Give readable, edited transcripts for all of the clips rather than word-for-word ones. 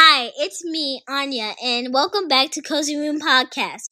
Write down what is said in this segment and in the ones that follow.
Hi, it's me, Anya, and welcome back to Cozy Room Podcast.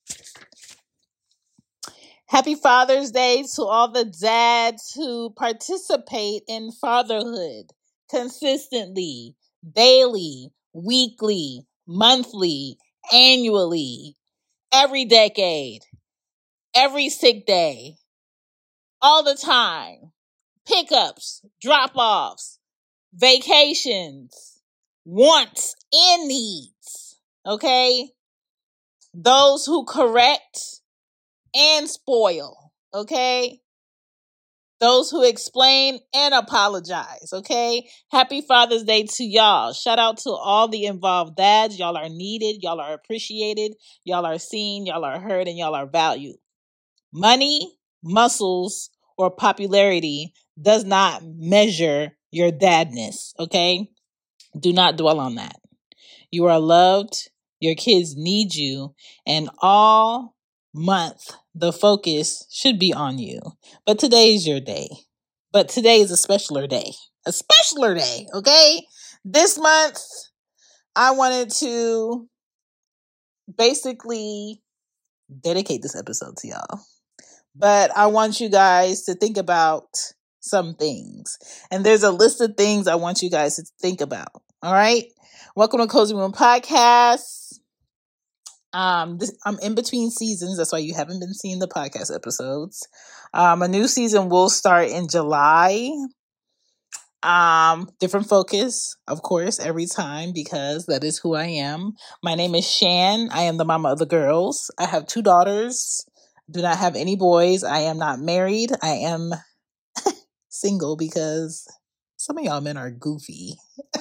Happy Father's Day to all the dads who participate in fatherhood consistently, daily, weekly, monthly, annually, every decade, every sick day, all the time. Pickups, drop-offs, vacations, wants and needs. Okay? Those who correct and spoil. Okay? Those who explain and apologize. Okay? Happy Father's Day to y'all. Shout out to all the involved dads. Y'all are needed. Y'all are appreciated. Y'all are seen. Y'all are heard. And y'all are valued. Money, muscles, or popularity does not measure your dadness. Okay? Do not dwell on that. You are loved. Your kids need you. And all month, the focus should be on you. But today is your day. But today is a specialer day. A specialer day, okay? This month, I wanted to basically dedicate this episode to y'all. But I want you guys to think about some things. And there's a list of things I want you guys to think about. All right? Welcome to Cozy Room Podcast. I'm in between seasons. That's why you haven't been seeing the podcast episodes. A new season will start in July. Different focus, of course, every time because that is who I am. My name is Shan. I am the mama of the girls. I have 2 daughters. Do not have any boys. I am not married. I am single because some of y'all men are goofy.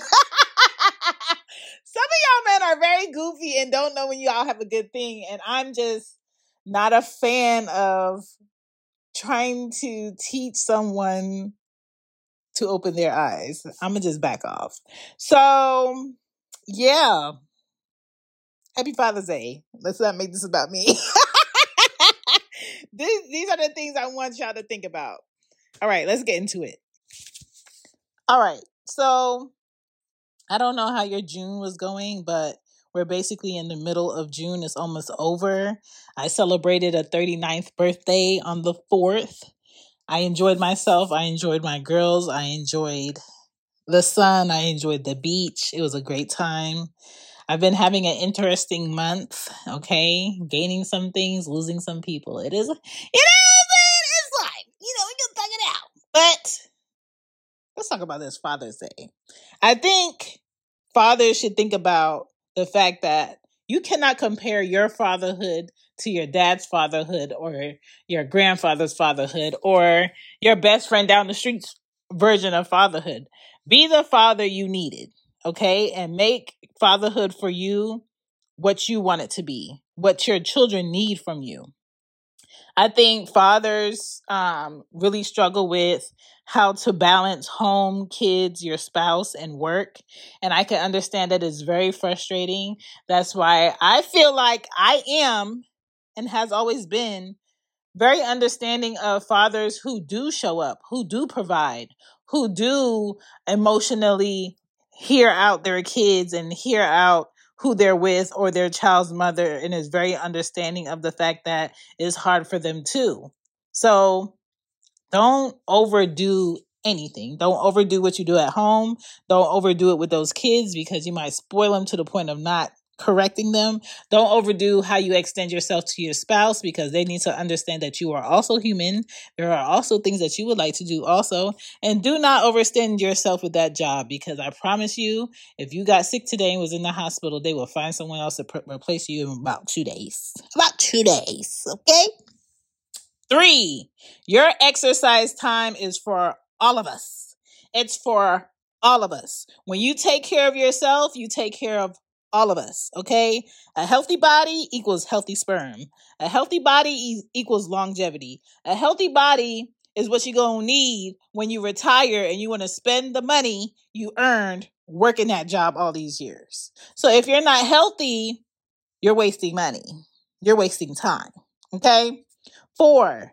Some of y'all men are very goofy and don't know when y'all have a good thing. And I'm just not a fan of trying to teach someone to open their eyes. I'm going to just back off. So, yeah. Happy Father's Day. Let's not make this about me. These are the things I want y'all to think about. All right, let's get into it. All right. So, I don't know how your June was going, but we're basically in the middle of June. It's almost over. I celebrated a 39th birthday on the 4th. I enjoyed myself. I enjoyed my girls. I enjoyed the sun. I enjoyed the beach. It was a great time. I've been having an interesting month, okay? Gaining some things, losing some people. It is, it's like, we can talk it out. But let's talk about this Father's Day. I think fathers should think about the fact that you cannot compare your fatherhood to your dad's fatherhood or your grandfather's fatherhood or your best friend down the street's version of fatherhood. Be the father you needed, okay? And make fatherhood for you what you want it to be, what your children need from you. I think fathers really struggle with how to balance home, kids, your spouse, and work. And I can understand that it's very frustrating. That's why I feel like I am and has always been very understanding of fathers who do show up, who do provide, who do emotionally hear out their kids and hear out who they're with or their child's mother, and is very understanding of the fact that it's hard for them too. So don't overdo anything. Don't overdo what you do at home. Don't overdo it with those kids because you might spoil them to the point of not correcting them. Don't overdo how you extend yourself to your spouse because they need to understand that you are also human. There are also things that you would like to do also. And do not overextend yourself with that job because I promise you, if you got sick today and was in the hospital, they will find someone else to replace you in about 2 days. About 2 days, okay? 3, your exercise time is for all of us. It's for all of us. When you take care of yourself, you take care of all of us, okay? A healthy body equals healthy sperm. A healthy body equals longevity. A healthy body is what you're going to need when you retire and you want to spend the money you earned working that job all these years. So if you're not healthy, you're wasting money. You're wasting time, okay? 4,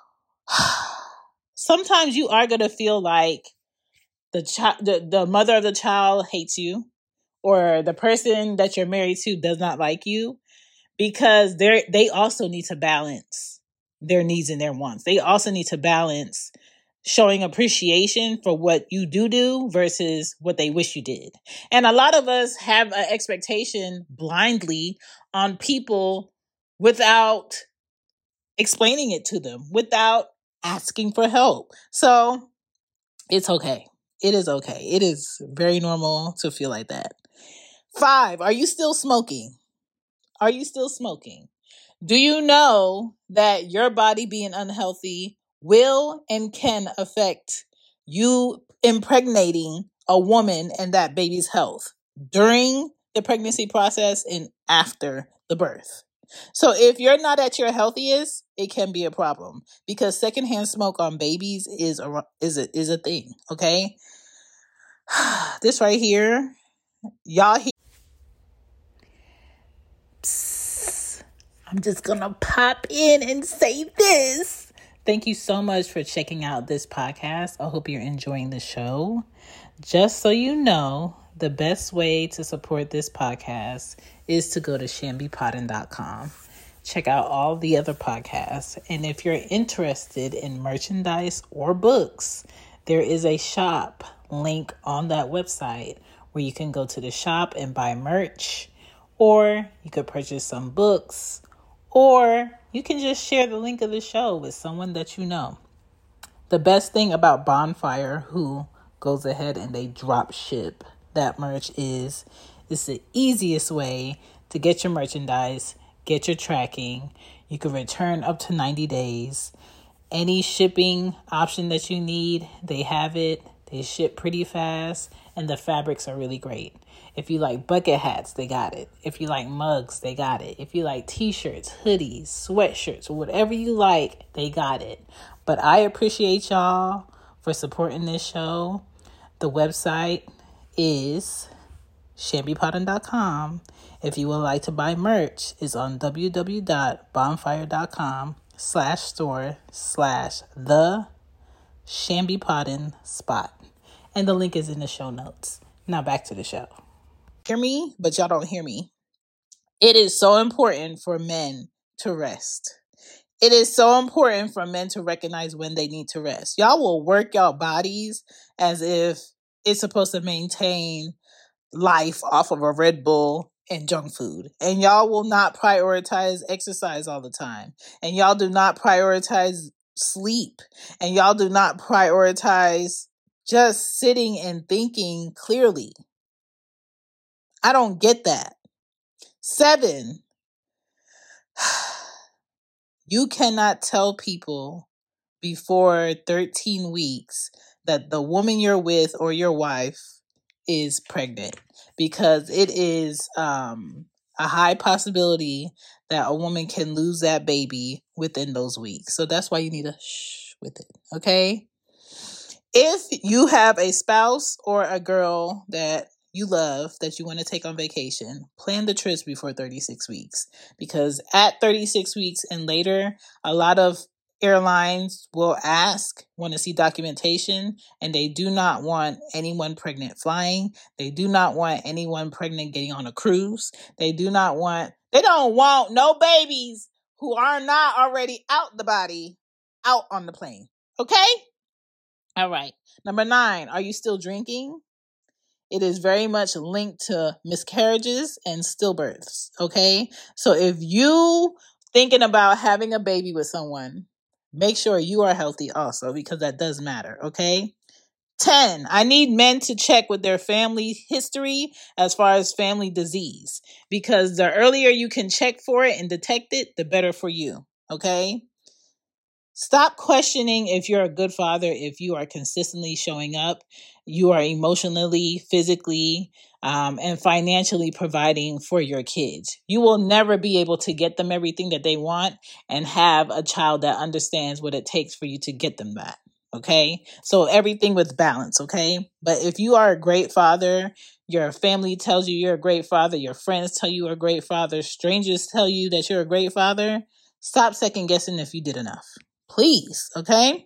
sometimes you are going to feel like the mother of the child hates you, or the person that you're married to does not like you, because they also need to balance their needs and their wants. They also need to balance showing appreciation for what you do versus what they wish you did. And a lot of us have an expectation blindly on people without explaining it to them, without asking for help. So it's okay. It is okay. It is very normal to feel like that. 5, are you still smoking? Are you still smoking? Do you know that your body being unhealthy will and can affect you impregnating a woman and that baby's health during the pregnancy process and after the birth? So if you're not at your healthiest, it can be a problem, because secondhand smoke on babies is a thing. Okay, this right here, y'all. I'm just gonna pop in and say this. Thank you so much for checking out this podcast. I hope you're enjoying the show. Just so you know, the best way to support this podcast is to go to shambypotting.com. Check out all the other podcasts. And if you're interested in merchandise or books, there is a shop link on that website where you can go to the shop and buy merch, or you could purchase some books, or you can just share the link of the show with someone that you know. The best thing about Bonfire, who goes ahead and they drop ship that merch, is it's the easiest way to get your merchandise, get your tracking. You can return up to 90 days. Any shipping option that you need, they have it. They ship pretty fast, and the fabrics are really great. If you like bucket hats, they got it. If you like mugs, they got it. If you like t-shirts, hoodies, sweatshirts, whatever you like, they got it. But I appreciate y'all for supporting this show. The website is shambypotting.com. If you would like to buy merch, it's on www.bonfire.com/store/the Shamby spot. And the link is in the show notes. Now back to the show. Hear me, but y'all don't hear me. It is so important for men to rest. It is so important for men to recognize when they need to rest. Y'all will work y'all bodies as if it's supposed to maintain life off of a Red Bull and junk food. And y'all will not prioritize exercise all the time. And y'all do not prioritize sleep. And y'all do not prioritize just sitting and thinking clearly. I don't get that. 7, you cannot tell people before 13 weeks that the woman you're with or your wife is pregnant, because it is a high possibility that a woman can lose that baby within those weeks. So that's why you need to shh with it, okay? If you have a spouse or a girl that you love that you want to take on vacation, plan the trips before 36 weeks, because at 36 weeks and later, a lot of airlines will want to see documentation, and they do not want anyone pregnant flying. They do not want anyone pregnant getting on a cruise. They don't want no babies who are not already out the body out on the plane. Okay? All right. Number 9, are you still drinking? It is very much linked to miscarriages and stillbirths, okay? So if you thinking about having a baby with someone, make sure you are healthy also, because that does matter, okay? 10, I need men to check with their family history as far as family disease, because the earlier you can check for it and detect it, the better for you, okay? Stop questioning if you're a good father if you are consistently showing up, you are emotionally, physically, and financially providing for your kids. You will never be able to get them everything that they want and have a child that understands what it takes for you to get them that. Okay? So everything with balance, okay? But if you are a great father, your family tells you you're a great father, your friends tell you you're a great father, strangers tell you that you're a great father, stop second guessing if you did enough. Please, okay?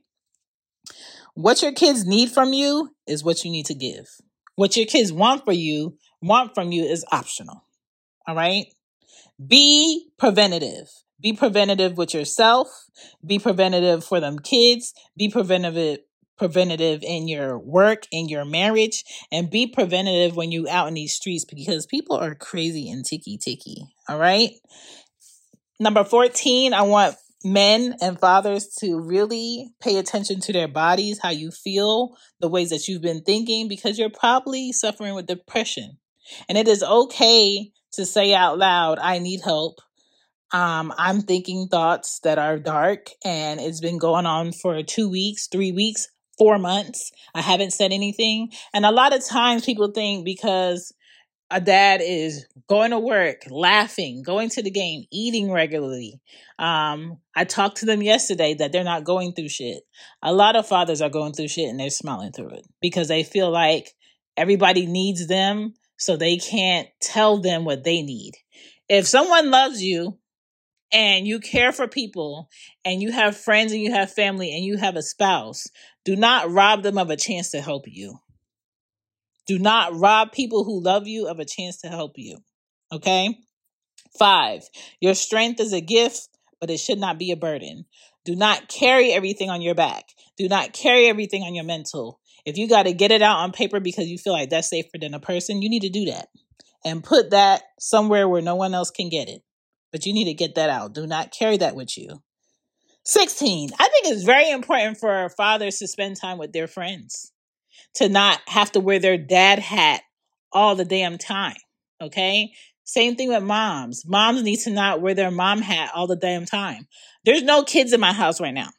What your kids need from you is what you need to give. What your kids want for you want from you is optional. All right? Be preventative. Be preventative with yourself. Be preventative for them kids. Be preventative in your work, in your marriage, and be preventative when you out in these streets because people are crazy and ticky. All right? Number 14, I want men and fathers to really pay attention to their bodies, how you feel, the ways that you've been thinking, because you're probably suffering with depression. And it is okay to say out loud, I need help. I'm thinking thoughts that are dark, and it's been going on for 2 weeks, 3 weeks, 4 months. I haven't said anything. And a lot of times people think because a dad is going to work, laughing, going to the game, eating regularly. I talked to them yesterday that they're not going through shit. A lot of fathers are going through shit and they're smiling through it because they feel like everybody needs them, so they can't tell them what they need. If someone loves you and you care for people and you have friends and you have family and you have a spouse, do not rob them of a chance to help you. Do not rob people who love you of a chance to help you. Okay? 5, your strength is a gift, but it should not be a burden. Do not carry everything on your back. Do not carry everything on your mental. If you got to get it out on paper because you feel like that's safer than a person, you need to do that and put that somewhere where no one else can get it. But you need to get that out. Do not carry that with you. 16, I think it's very important for fathers to spend time with their friends, to not have to wear their dad hat all the damn time. Okay? Same thing with moms. Moms need to not wear their mom hat all the damn time. There's no kids in my house right now.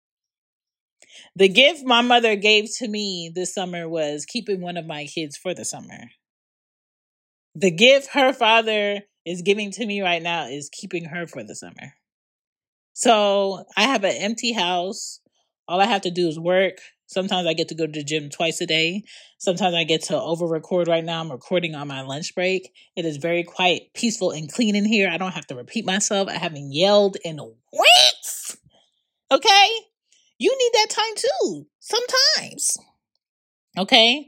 The gift my mother gave to me this summer was keeping one of my kids for the summer. The gift her father is giving to me right now is keeping her for the summer. So I have an empty house. All I have to do is work. Sometimes I get to go to the gym twice a day. Sometimes I get to over-record. Right now I'm recording on my lunch break. It is very quiet, peaceful, and clean in here. I don't have to repeat myself. I haven't yelled in weeks. Okay? You need that time too. Sometimes. Okay?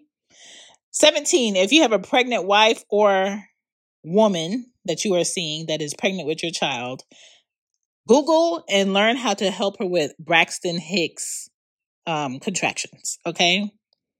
17, if you have a pregnant wife or woman that you are seeing that is pregnant with your child, Google and learn how to help her with Braxton Hicks contractions. Okay.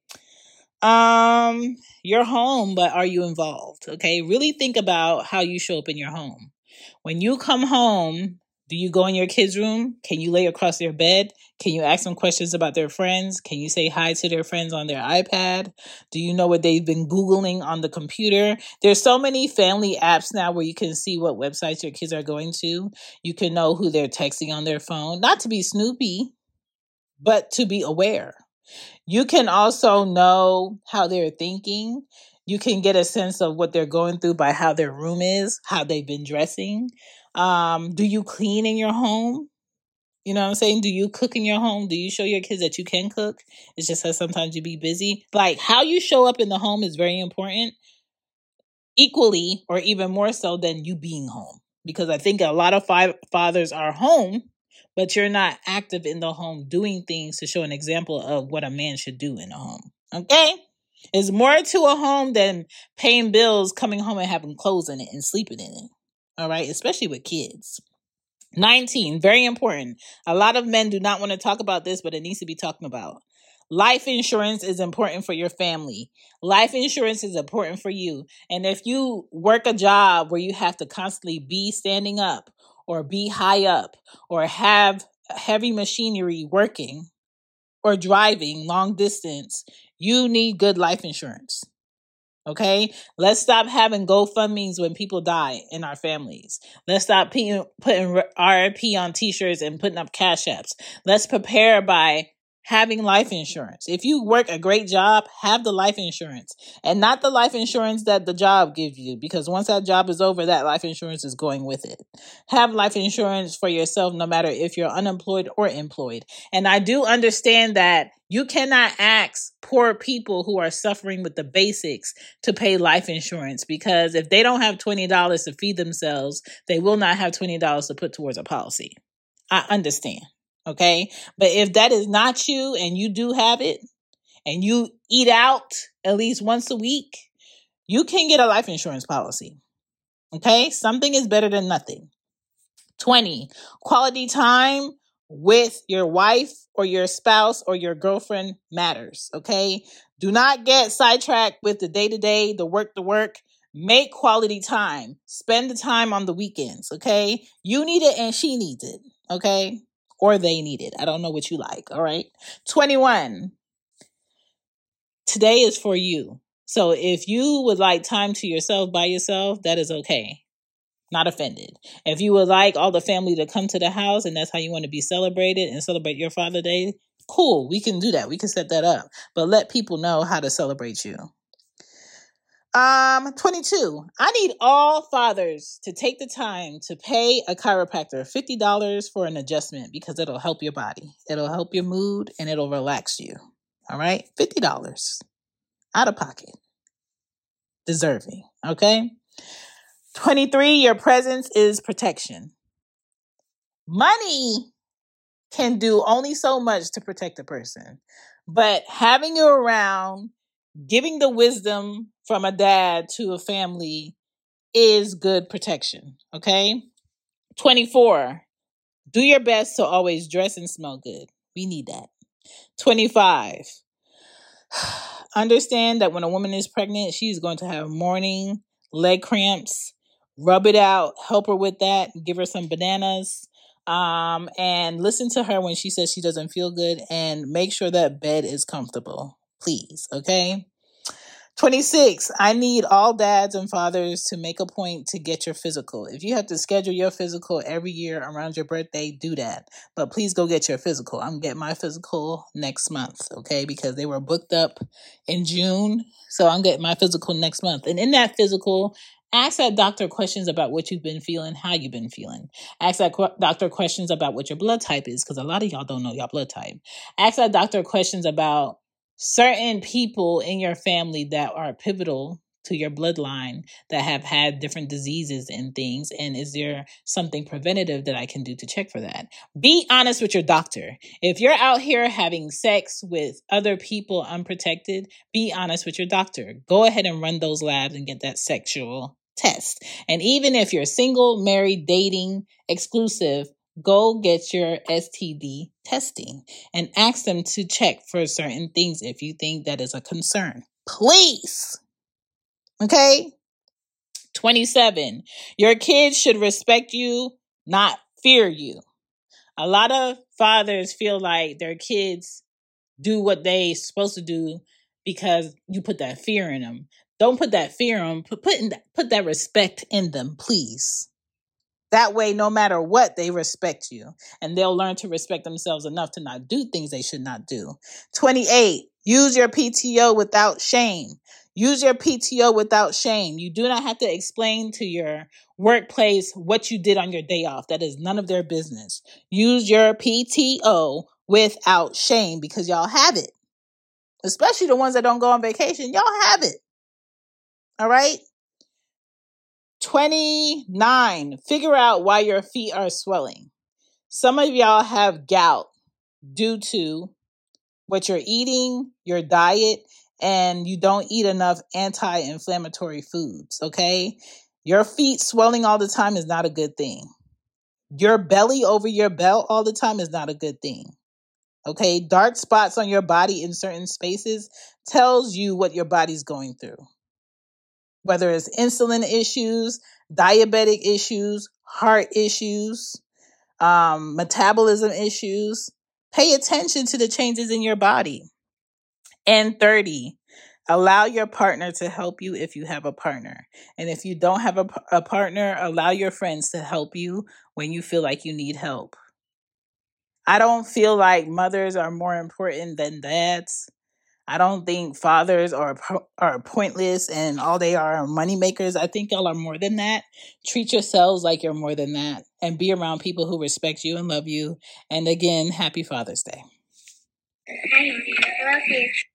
You're home, but are you involved? Okay. Really think about how you show up in your home. When you come home, do you go in your kids' room? Can you lay across their bed? Can you ask them questions about their friends? Can you say hi to their friends on their iPad? Do you know what they've been Googling on the computer? There's so many family apps now where you can see what websites your kids are going to. You can know who they're texting on their phone. Not to be snoopy, but to be aware. You can also know how they're thinking. You can get a sense of what they're going through by how their room is, how they've been dressing. Do you clean in your home? You know what I'm saying? Do you cook in your home? Do you show your kids that you can cook? It's just that sometimes you be busy. Like how you show up in the home is very important, equally or even more so than you being home. Because I think a lot of fathers are home, but you're not active in the home doing things to show an example of what a man should do in a home. Okay? There's more to a home than paying bills, coming home and having clothes in it and sleeping in it. All right? Especially with kids. 19, very important. A lot of men do not want to talk about this, but it needs to be talked about. Life insurance is important for your family. Life insurance is important for you. And if you work a job where you have to constantly be standing up or be high up or have heavy machinery working or driving long distance, you need good life insurance. Okay? Let's stop having GoFundMes when people die in our families. Let's stop putting RIP on t-shirts and putting up cash apps. Let's prepare by having life insurance. If you work a great job, have the life insurance. And not the life insurance that the job gives you, because once that job is over, that life insurance is going with it. Have life insurance for yourself no matter if you're unemployed or employed. And I do understand that you cannot ask poor people who are suffering with the basics to pay life insurance, because if they don't have $20 to feed themselves, they will not have $20 to put towards a policy. I understand. Okay. But if that is not you and you do have it and you eat out at least once a week, you can get a life insurance policy. Okay? Something is better than nothing. 20, quality time with your wife or your spouse or your girlfriend matters. Okay? Do not get sidetracked with the day-to-day, the work. Make quality time. Spend the time on the weekends. Okay? You need it and she needs it. Okay? Or they need it. I don't know what you like. All right? 21. Today is for you. So if you would like time to yourself by yourself, that is okay. Not offended. If you would like all the family to come to the house and that's how you want to be celebrated and celebrate your Father's Day, cool. We can do that. We can set that up. But let people know how to celebrate you. 22. I need all fathers to take the time to pay a chiropractor $50 for an adjustment because it'll help your body. It'll help your mood and it'll relax you. All right? $50 out of pocket. Deserving. Okay? 23, your presence is protection. Money can do only so much to protect a person, but having you around, giving the wisdom from a dad to a family is good protection, okay? 24, do your best to always dress and smell good. We need that. 25, understand that when a woman is pregnant, she's going to have morning leg cramps. Rub it out, help her with that, give her some bananas, and listen to her when she says she doesn't feel good, and make sure that bed is comfortable, please, okay? 26, I need all dads and fathers to make a point to get your physical. If you have to schedule your physical every year around your birthday, do that. But please go get your physical. I'm getting my physical next month, okay? Because they were booked up in June. So I'm getting my physical next month. And in that physical, ask that doctor questions about what you've been feeling, how you've been feeling. Ask that doctor questions about what your blood type is, because a lot of y'all don't know your blood type. Ask that doctor questions about certain people in your family that are pivotal to your bloodline that have had different diseases and things. And is there something preventative that I can do to check for that? Be honest with your doctor. If you're out here having sex with other people unprotected, be honest with your doctor. Go ahead and run those labs and get that sexual test. And even if you're single, married, dating, exclusive, go get your STD testing and ask them to check for certain things if you think that is a concern. Please. Okay? 27. Your kids should respect you, not fear you. A lot of fathers feel like their kids do what they're supposed to do because you put that fear in them. Don't put that fear in them. Put that respect in them, please. That way, no matter what, they respect you. And they'll learn to respect themselves enough to not do things they should not do. 28, use your PTO without shame. Use your PTO without shame. You do not have to explain to your workplace what you did on your day off. That is none of their business. Use your PTO without shame because y'all have it. Especially the ones that don't go on vacation. Y'all have it. All right? 29, figure out why your feet are swelling. Some of y'all have gout due to what you're eating, your diet, and you don't eat enough anti-inflammatory foods, okay? Your feet swelling all the time is not a good thing. Your belly over your belt all the time is not a good thing, okay? Dark spots on your body in certain spaces tells you what your body's going through. Whether it's insulin issues, diabetic issues, heart issues, metabolism issues, pay attention to the changes in your body. And 30, allow your partner to help you if you have a partner. And if you don't have a partner, allow your friends to help you when you feel like you need help. I don't feel like mothers are more important than dads. I don't think fathers are pointless and all they are money makers. I think y'all are more than that. Treat yourselves like you're more than that and be around people who respect you and love you. And again, happy Father's Day. I love you.